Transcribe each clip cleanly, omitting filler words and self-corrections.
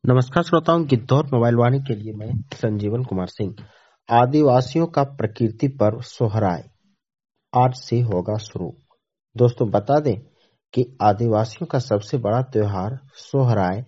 नमस्कार श्रोताओं, गिद्धौर मोबाइल वाणी के लिए मैं संजीवन कुमार सिंह। आदिवासियों का प्रकृति पर्व सोहराय आज से होगा शुरू। दोस्तों बता दें कि आदिवासियों का सबसे बड़ा त्योहार सोहराय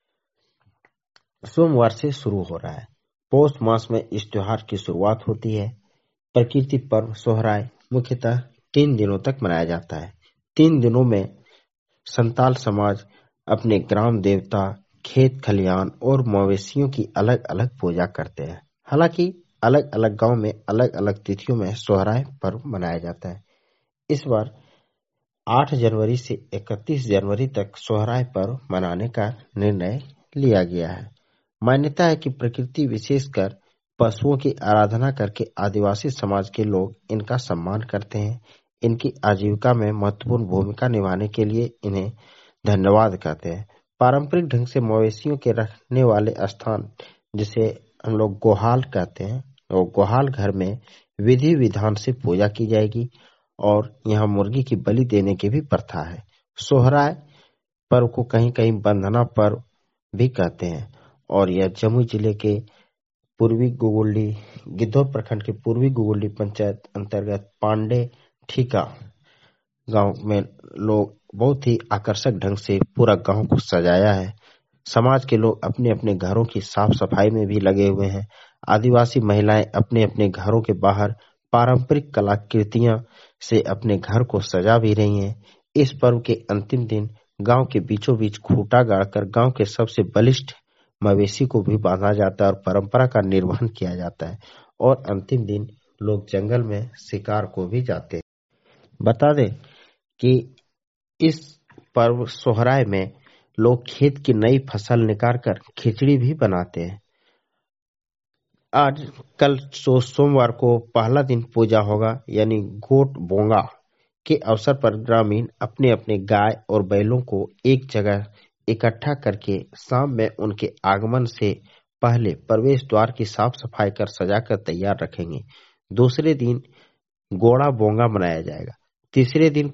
सोमवार से शुरू हो रहा है। पौष मास में इस त्योहार की शुरुआत होती है। प्रकृति पर्व सोहराय मुख्यतः 3 दिनों तक मनाया जाता है। 3 दिनों में संताल समाज अपने ग्राम देवता, खेत खलिहान और मवेशियों की अलग अलग पूजा करते हैं। हालांकि अलग अलग गांव में अलग अलग तिथियों में सोहराय पर्व मनाया जाता है। इस बार 8 जनवरी से 31 जनवरी तक सोहराय पर्व मनाने का निर्णय लिया गया है। मान्यता है कि प्रकृति, विशेषकर पशुओं की आराधना करके आदिवासी समाज के लोग इनका सम्मान करते हैं। इनकी आजीविका में महत्वपूर्ण भूमिका निभाने के लिए इन्हें धन्यवाद कहते हैं। पारंपरिक ढंग से मवेशियों के रखने वाले स्थान, जिसे हम लोग गोहाल कहते हैं, और गोहाल घर में विधि विधान से पूजा की जाएगी और यहाँ मुर्गी की बलि देने की भी प्रथा है। सोहराय पर्व को कहीं कहीं बंधना पर्व भी कहते हैं और यह जमुई जिले के पूर्वी गुगुल्डी गिद्धौर प्रखंड के पूर्वी गुगुल्डी पंचायत अंतर्गत पांडे ठीका गांव में लोग बहुत ही आकर्षक ढंग से पूरा गांव को सजाया है। समाज के लोग अपने अपने घरों की साफ सफाई में भी लगे हुए हैं। आदिवासी महिलाएं अपने अपने घरों के बाहर पारंपरिक कलाकृतियां से अपने घर को सजा भी रही हैं। इस पर्व के अंतिम दिन गांव के बीचों बीच खूंटा गाड़कर गांव के सबसे बलिष्ठ मवेशी को भी बांधा जाता है और परंपरा का निर्वहन किया जाता है। और अंतिम दिन लोग जंगल में शिकार को भी जाते हैं। बता दें कि इस पर्व सोहराय में लोग खेत की नई फसल निकाल कर खिचड़ी भी बनाते हैं। आज कल सोमवार को पहला दिन पूजा होगा, यानी गोट बोंगा के अवसर पर ग्रामीण अपने अपने गाय और बैलों को एक जगह इकट्ठा करके शाम में उनके आगमन से पहले प्रवेश द्वार की साफ सफाई कर सजाकर तैयार रखेंगे। दूसरे दिन गोड़ा बोंगा मनाया जाएगा। तीसरे दिन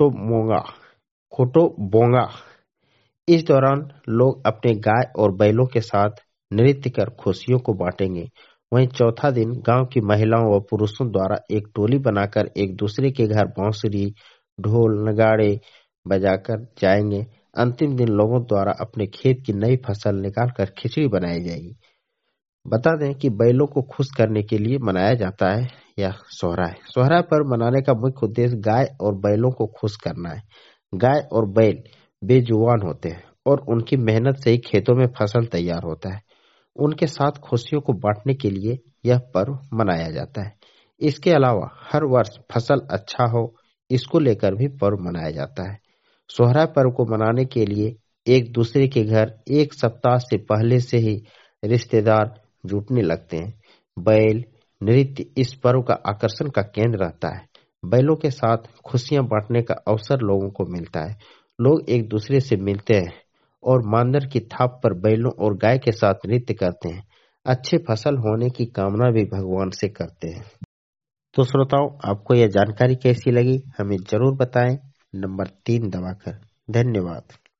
खोटो बोंगा। इस दौरान लोग अपने गाय और बैलों के साथ नृत्य कर खुशियों को बांटेंगे। वहीं चौथा दिन गांव की महिलाओं व पुरुषों द्वारा एक टोली बनाकर एक दूसरे के घर बांसुरी, ढोल, नगाड़े बजाकर जाएंगे। अंतिम दिन लोगों द्वारा अपने खेत की नई फसल निकालकर खिचड़ी बनाई जाएगी। बता दें कि बैलों को खुश करने के लिए मनाया जाता है यह सोहराय। सोहराय पर्व मनाने का मुख्य उद्देश्य गाय और बैलों को खुश करना है। गाय और बैल बेजुबान होते हैं और उनकी मेहनत से ही खेतों में फसल तैयार होता है। उनके साथ खुशियों को बांटने के लिए यह पर्व मनाया जाता है। इसके अलावा हर वर्ष फसल अच्छा हो, इसको लेकर भी पर्व मनाया जाता है। सोहराय पर्व को मनाने के लिए एक दूसरे के घर एक सप्ताह से पहले से ही रिश्तेदार जुटने लगते हैं। बैल नृत्य इस पर्व का आकर्षण का केंद्र रहता है। बैलों के साथ खुशियां बांटने का अवसर लोगों को मिलता है। लोग एक दूसरे से मिलते हैं और मांदर की थाप पर बैलों और गाय के साथ नृत्य करते हैं। अच्छे फसल होने की कामना भी भगवान से करते हैं। तो श्रोताओं, आपको यह जानकारी कैसी लगी हमें जरूर बताएं, नंबर 3 दबाकर। धन्यवाद।